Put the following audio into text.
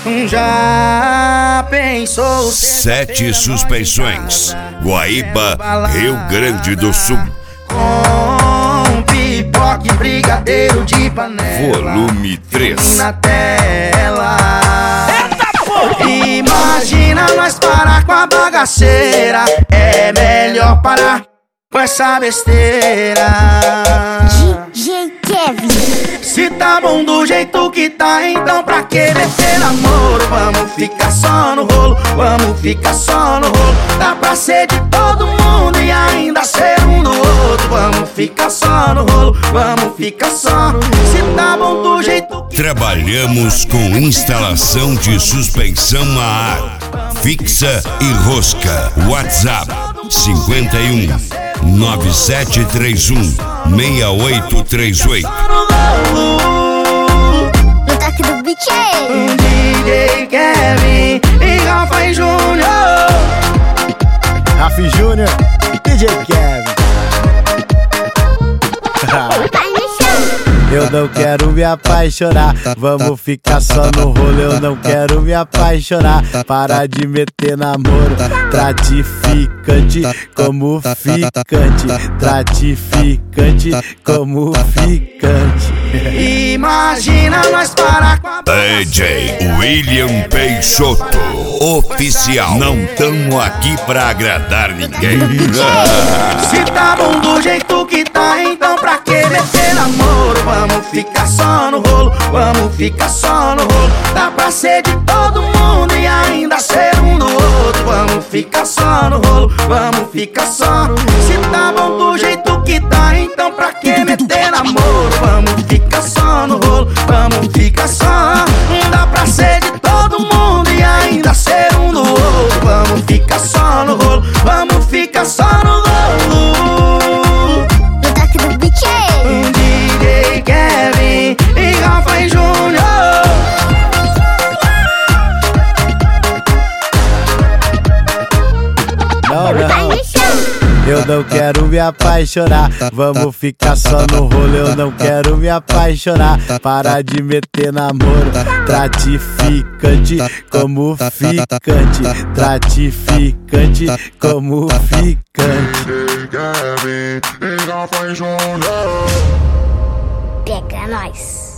Já pensou? 7 suspeições, Guaíba, Rio Grande do Sul. Com pipoca e brigadeiro de panela. Volume 3. Na tela. Imagina nós parar com a bagaceira. É melhor parar com essa besteira. DJ Kevin. Se tá bom do jeito que tá, então pra que meter namoro? Vamos ficar só no rolo, vamos ficar só no rolo. Dá pra ser de todo mundo e ainda ser um do outro. Vamos ficar só no rolo, vamos ficar só. Se tá bom do jeito que Trabalhamos com instalação de suspensão a ar, fixa e rosca. WhatsApp 51 9731 6838. No toque do beat DJ Kevin e Rafa e Júnior. Rafa e Júnior, DJ Kevin. vai no chão. Eu não quero me apaixonar, vamos ficar só no rolo. Eu não quero me apaixonar, para de meter namoro. Tratificante como ficante, tratificante como ficante. Imagina nós parar com a DJ William Peixoto, oficial. Não tamo aqui pra agradar ninguém. Se tá bom do jeito que tá, então pra que meter namoro? Vamos ficar só no rolo, vamos ficar só no rolo. Dá pra ser de todo mundo e ainda ser um do outro. Vamos ficar só no rolo, vamos ficar só. Se tá bom do jeito que tá, então pra que meter namoro? Vamos ficar só no rolo, vamos ficar só. Dá pra ser de todo mundo e ainda ser um do outro. Vamos ficar só no rolo, vamos ficar só no rolo. No toque do beat DJ Kevin e Rafa e Júnior. Não, vai não, no chão. eu não quero me apaixonar, vamos ficar só no rolo. Eu não quero me apaixonar, para de meter namoro. Tratificante como ficante, tratificante como ficante. Pega nós.